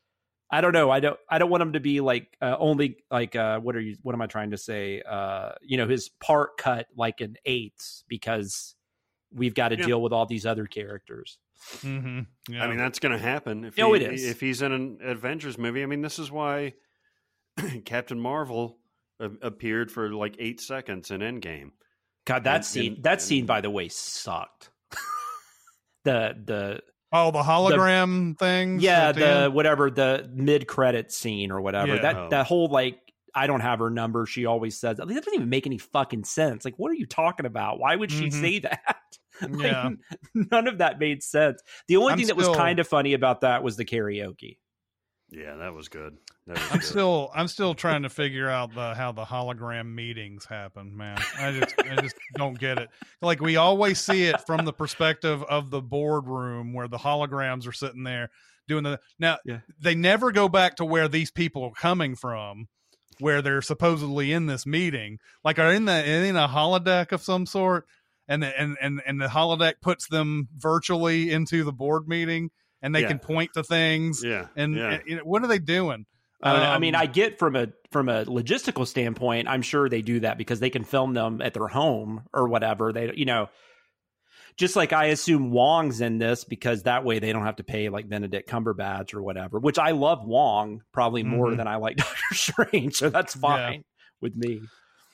I don't know. I don't I don't want him to be like uh, only like uh what are you what am I trying to say? Uh you know, his part cut like in eighths because we've got to Yeah. deal with all these other characters. Mm-hmm. Yeah. I mean, that's going to happen. If No, he, it is. If he's in an Avengers movie, I mean, this is why Captain Marvel a- appeared for like eight seconds in Endgame. God, that And- scene and- that and- scene by the way sucked. the the oh, the hologram things. yeah at the end? whatever the mid-credit scene or whatever Yeah. that Oh. that whole like I don't have her number she always says that doesn't even make any fucking sense. Like what are you talking about? Why would she Mhm. say that? Like, Yeah. none of that made sense. The only I'm thing that was still- kind of funny about that was the karaoke. Yeah, that was good. That was I'm good. still I'm still trying to figure out the how the hologram meetings happen, man. I just I just don't get it. Like we always see it from the perspective of the boardroom where the holograms are sitting there doing the now Yeah. they never go back to where these people are coming from, where they're supposedly in this meeting. Like are in the in a holodeck of some sort, and the, and and and the holodeck puts them virtually into the board meeting, and they Yeah. can point to things. Yeah, And, yeah. and, you know, what are they doing? I mean, I mean, Um, I get from a from a logistical standpoint, I'm sure they do that because they can film them at their home or whatever. They, you know, just like I assume Wong's in this because that way they don't have to pay like Benedict Cumberbatch or whatever. Which I love Wong probably more Mhm. than I like Doctor Strange, so that's fine with me.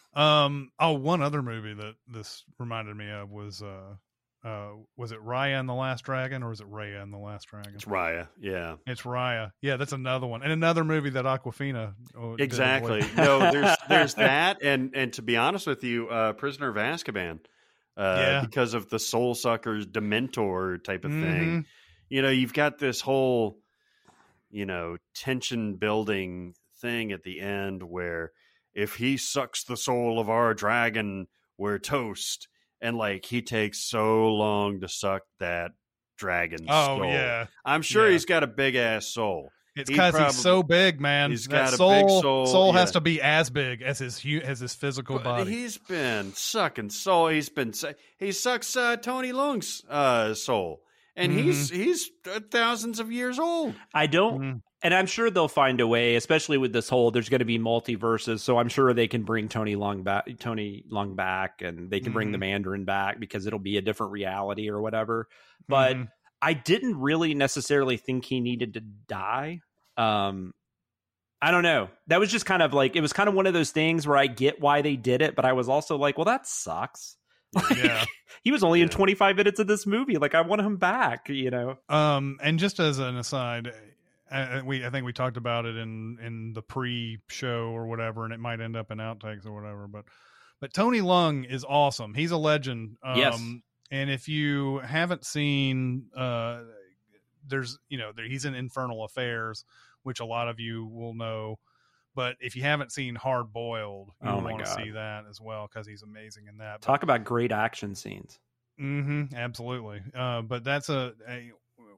Um. Oh, one other movie that this reminded me of was uh, uh, was it Raya and the Last Dragon, or was it Raya and the Last Dragon? It's Raya. Yeah, It's Raya. Yeah, that's another one, and another movie that Aquafina. oh, did exactly. avoid. No, there's there's that, and and to be honest with you, uh, Prisoner of Azkaban, uh, Yeah. because of the Soul Suckers Dementor type of thing. Mhm. You know, you've got this whole, you know, tension building thing at the end where if he sucks the soul of our dragon, we're toast. And like he takes so long to suck that dragon's Oh soul. yeah, I'm sure Yeah. he's got a big ass soul. it's He because probably- he's so big, man. he's That got a soul, big soul, has yeah. to be as big as his hu- as his physical But body. he's been sucking soul. He's been su- he sucks uh, Tony Leung's uh, soul, and he's Mm-hmm. he's uh, thousands of years old. I don't, Mhm. and I'm sure they'll find a way, especially with this whole. There's going to be multiverses, so I'm sure they can bring Tony Long back, Tony Long back, and they can bring the Mhm. Mandarin back because it'll be a different reality or whatever. But Mhm. I didn't really necessarily think he needed to die. Um, I don't know. That was just kind of like, it was kind of one of those things where I get why they did it, but I was also like, well, that sucks. Like, Yeah. he was only Yeah. in twenty-five minutes of this movie. Like, I want him back, you know? Um, and just as an aside, I, we I think we talked about it in in the pre-show or whatever, and it might end up in outtakes or whatever. But but Tony Leung is awesome. He's a legend. Um, Yes. And if you haven't seen, uh, there's you know there, he's in Infernal Affairs, which a lot of you will know. But if you haven't seen Hard Boiled, you Oh my want to God. see that as well because he's amazing in that. But- Talk about great action scenes. Mm-hmm, absolutely. Uh, but that's a, a,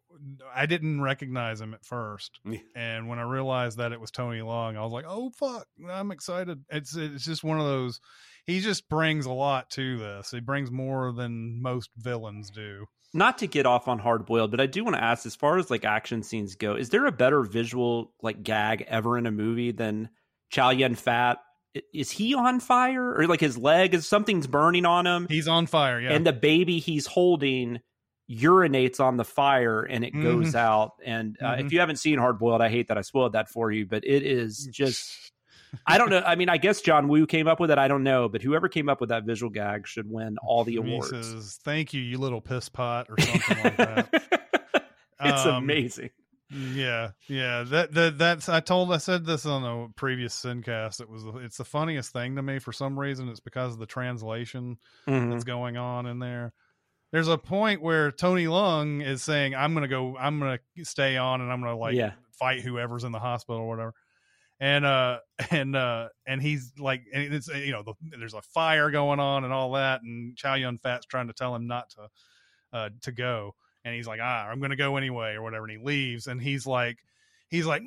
I didn't recognize him at first, Yeah. and when I realized that it was Tony Leung, I was like, "Oh fuck, I'm excited!" It's it's just one of those. He just brings a lot to this. He brings more than most villains do. Not to get off on Hard Boiled, but I do want to ask, as far as like action scenes go, is there a better visual like gag ever in a movie than Chow Yun Fat? I- Is he on fire, or like his leg is something's burning on him, He's on fire, yeah. and the baby he's holding urinates on the fire and it goes Mhm. out? And uh, Mhm. if you haven't seen Hard Boiled, I hate that I spoiled that for you, but it is just. I don't know. I mean, I guess John Woo came up with it. I don't know, but whoever came up with that visual gag should win all the He awards. says, "Thank you, you little piss pot," or something like that. It's Um, amazing. Yeah, yeah. That that that's I told I said this on a previous Sincast. It was it's the funniest thing to me for some reason. It's because of the translation Mhm. that's going on in there. There's a point where Tony Leung is saying, "I'm gonna go. I'm gonna stay on, and I'm gonna like Yeah. fight whoever's in the hospital or whatever." And uh and uh and he's like, and it's you know the, there's a fire going on and all that, and Chow Yun Fat's trying to tell him not to uh to go. And he's like, ah, I'm going to go anyway or whatever. And he leaves and he's like, he's like,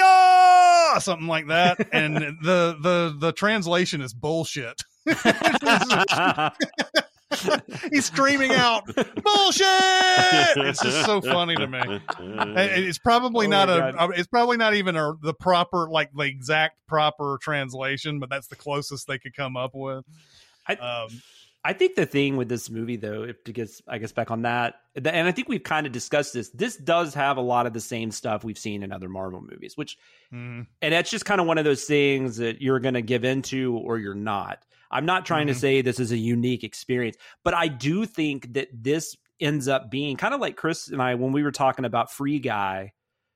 Moya, something like that. And the, the, the translation is bullshit. He's screaming out bullshit. It's just so funny to me. And it's probably Oh not my a, God. it's probably not even a, the proper, like the exact proper translation, but that's the closest they could come up with. I- Um, I think the thing with this movie, though, if to get, I guess, back on that, and I think we've kind of discussed this, this does have a lot of the same stuff we've seen in other Marvel movies, which, mhm. and that's just kind of one of those things that you're going to give into or you're not. I'm not trying to Mhm. say this is a unique experience, but I do think that this ends up being kind of like Chris and I, when we were talking about Free Guy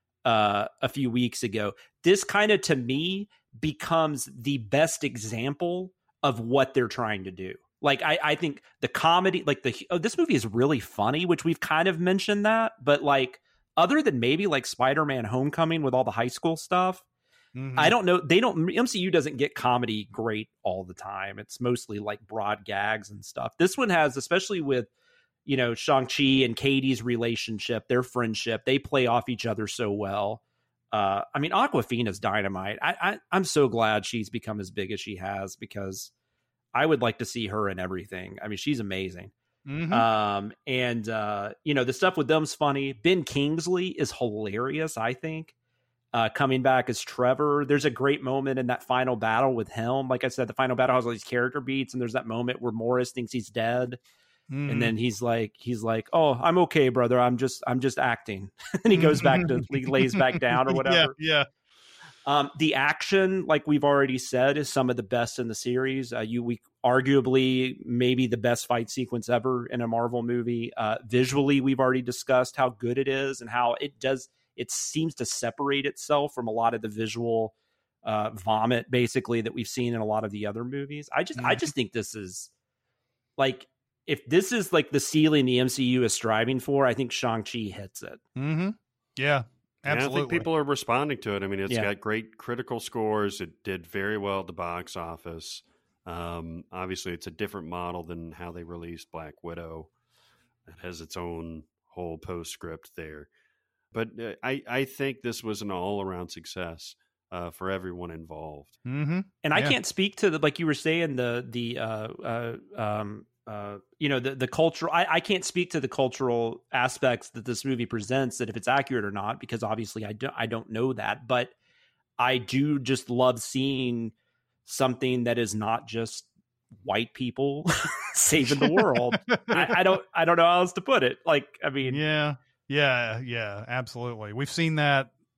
uh, a few weeks ago, this kind of, to me, becomes the best example of what they're trying to do. Like, I, I think the comedy, like the, oh, this movie is really funny, which we've kind of mentioned that, but like, other than maybe like Spider-Man Homecoming with all the high school stuff, Mhm. I don't know. They don't, M C U doesn't get comedy great all the time. It's mostly like broad gags and stuff. This one has, especially with, you know, Shang-Chi and Katie's relationship, their friendship, they play off each other so well. Uh, I mean, Awkwafina's dynamite. I, I, I'm so glad she's become as big as she has, because I would like to see her in everything. I mean, she's amazing. Mhm. Um, and, uh, you know, the stuff with them's funny. Ben Kingsley is hilarious, I think. Uh, coming back as Trevor. There's a great moment in that final battle with him. Like I said, the final battle has all these character beats, and there's that moment where Morris thinks he's dead. Mhm. And then he's like, he's like, "Oh, I'm okay, brother. I'm just, I'm just acting." And he goes back to, he lays back down or whatever. Yeah, yeah. Um, the action, like we've already said, is some of the best in the series. Uh, you, we arguably maybe the best fight sequence ever in a Marvel movie. Uh, visually, we've already discussed how good it is and how it does. It seems to separate itself from a lot of the visual uh, vomit, basically, that we've seen in a lot of the other movies. I just, I just think this is like, if this is like the ceiling the M C U is striving for, I think Shang-Chi hits it. Mm-hmm. Yeah, And I absolutely. think people are responding to it. I mean, it's Yeah. got great critical scores. It did very well at the box office. Um, obviously, it's a different model than how they released Black Widow. It has its own whole postscript there. But uh, I, I think this was an all-around success uh, for everyone involved. Mm-hmm. And I Yeah. can't speak to the, like you were saying, the the uh, uh, um, uh, you know the the cultural. I, I can't speak to the cultural aspects that this movie presents, that if it's accurate or not, because obviously I don't I don't know that. But I do just love seeing something that is not just white people saving the world. I, I don't I don't know how else to put it. Like, I mean, Yeah, yeah, yeah, absolutely. We've seen that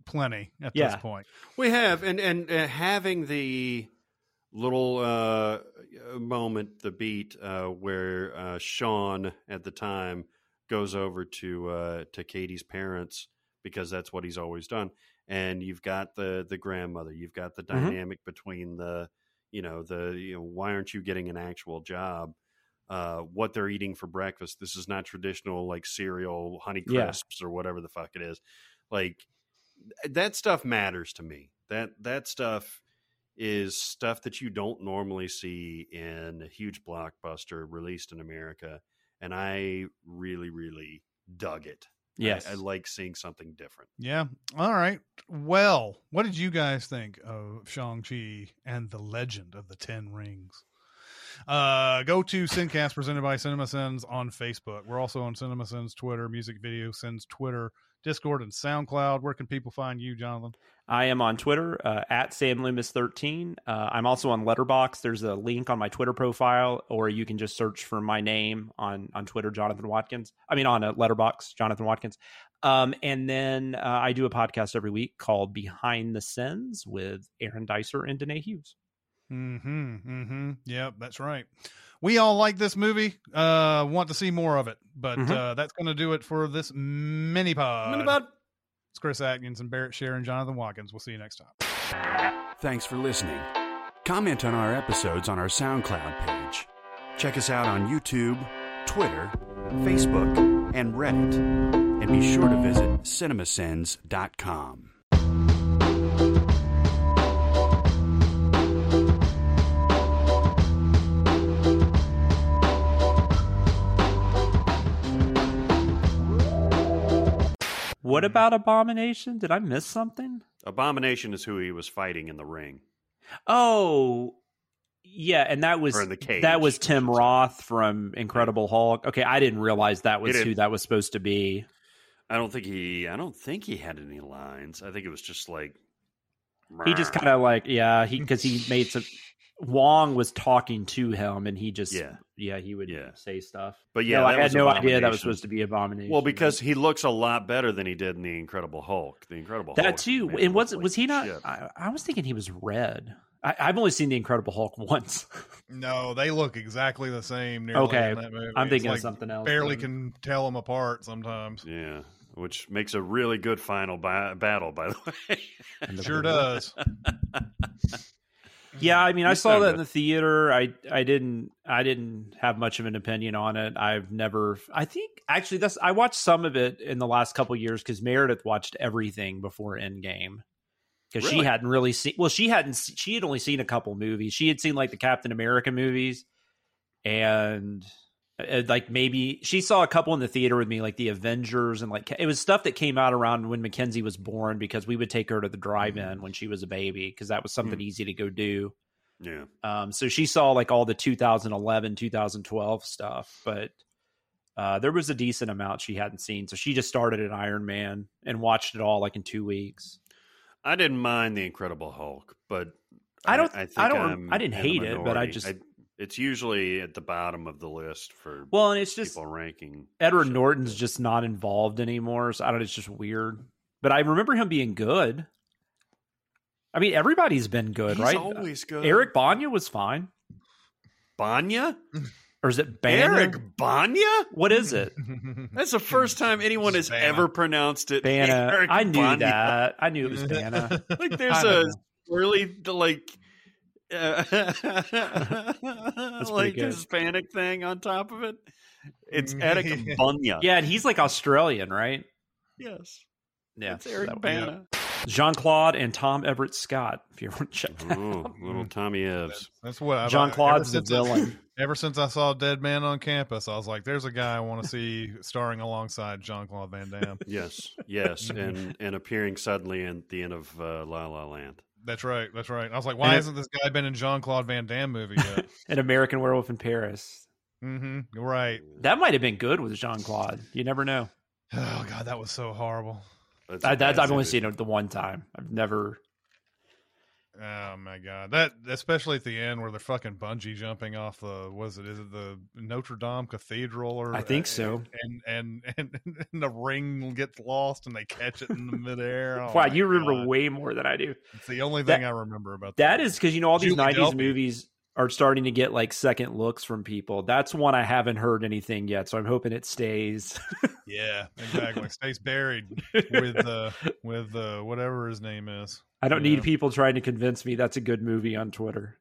plenty at Yeah. this point. We have, and and uh, having the little uh, moment, the beat uh, where uh, Sean at the time goes over to uh, to Katie's parents because that's what he's always done, and you've got the the grandmother, you've got the Mhm. dynamic between the you know the you know why aren't you getting an actual job? Uh, what they're eating for breakfast. This is not traditional like cereal, Honey Yeah. Crisps or whatever the fuck it is. Like that stuff matters to me. That that stuff is stuff that you don't normally see in a huge blockbuster released in America, and I really, really dug it. Yes. I, I like seeing something different. Yeah. All right. Well, what did you guys think of Shang-Chi and the Legend of the Ten Rings? Uh, go to Sincast presented by CinemaSins on Facebook. We're also on CinemaSins Twitter, Music Video Sins Twitter, Discord, and SoundCloud. Where can people find you, Jonathan? I am on Twitter uh, at Sam Loomis thirteen. Uh, I'm also on Letterboxd. There's a link on my Twitter profile, or you can just search for my name on on Twitter, Jonathan Watkins. I mean, on a Letterboxd, Jonathan Watkins. Um, and then uh, I do a podcast every week called Behind the Sins with Aaron Dicer and Danae Hughes. Mm-hmm. Mm-hmm. Yep, that's right. We all like this movie. Uh, want to see more of it, but Mhm. uh, that's going to do it for this mini pod. What about It's Chris Atkins and Barrett Sher and Jonathan Watkins. We'll see you next time. Thanks for listening. Comment on our episodes on our SoundCloud page. Check us out on YouTube, Twitter, Facebook, and Reddit. And be sure to visit cinemasins dot com. What about Abomination? Did I miss something? Abomination is who he was fighting in the ring. Oh, yeah, and that was Or in the cage, that was I Tim should say. Roth from Incredible Hulk. Okay, I didn't realize that was He who didn't. that was supposed to be. I don't think he. I don't think he had any lines. I think it was just like He just kind of like yeah, he because he made some. Wong was talking to him, and he just yeah, Yeah. he would Yeah. say stuff. But yeah, No, I that had was no idea that was Abomination. supposed to be Abomination. Well, because he looks a lot better than he did in the Incredible Hulk. The Incredible that Hulk too. made And him was look was like he not? shit. I, I was thinking he was red. I, I've only seen the Incredible Hulk once. No, they look exactly the same. Nearly Okay, in that movie. I'm It's thinking like of something else. Barely then. can tell them apart sometimes. Yeah, which makes a really good final ba- battle, by the way. And the- Sure does. Yeah, I mean, I You saw sound that good. in the theater. I I didn't I didn't have much of an opinion on it. I've never. I think actually that's I watched some of it in the last couple of years because Meredith watched everything before Endgame because she Really? hadn't really seen. Well, she hadn't. se- She had only seen a couple movies. She had seen like the Captain America movies, and uh, like maybe she saw a couple in the theater with me, like the Avengers, and like it was stuff that came out around when Mackenzie was born because we would take her to the drive-in when she was a baby because that was something easy to go do. Yeah, Um, so she saw like all the two thousand eleven, two thousand twelve stuff, but uh, there was a decent amount she hadn't seen. So she just started at Iron Man and watched it all like in two weeks. I didn't mind the Incredible Hulk, but I don't- I, think I don't- I'm I didn't in the hate it, but I minority. just- it's usually at the bottom of the list for Well, and it's just people ranking. Edward shit. Norton's just not involved anymore. So I don't know. It's just weird. But I remember him being good. I mean, everybody's been good, He's right? always good. Eric Banya was fine. Banya? Or is it Banya? Eric Banya? What is it? That's the first time anyone has Bana. ever pronounced it. Bana. Eric I knew Banya. that. I knew it was Bana. Like there's I don't a really like uh, like good. Hispanic thing on top of it. It's Eric Banya. Yeah, and he's like Australian, right? Yes. Yeah. It's Eric that was- Bana. Jean Claude and Tom Everett Scott, if you ever check that Oh, out. little Tommy Evs. That's what I've, Jean ever Claude's the since I- villain. Ever since I saw Dead Man on Campus, I was like, "There's a guy I want to see starring alongside Jean-Claude Van Damme." Yes, yes, and and appearing suddenly at the end of uh, La La Land. That's right. That's right. I was like, "Why And it- hasn't this guy been in Jean-Claude Van Damme movie yet?" An American Werewolf in Paris. Mm-hmm. Right. That might have been good with Jean Claude. You never know. Oh God, that was so horrible. That's I, that's, I've only that's- seen it the one time. I've never. Oh my god, that especially at the end where they're fucking bungee jumping off the was it is it the Notre Dame Cathedral or I think so. and and and, and the ring gets lost and they catch it in the midair. Oh Wow, my you remember God. way more than I do. It's the only That- thing I remember about That movie. is because, you know, all these Julie nineties Delpy. movies are starting to get like second looks from people. That's one I haven't heard anything yet, so I'm hoping it stays. Yeah, exactly. Stays buried with the with the whatever his name is. I don't You need know? people trying to convince me that's a good movie on Twitter.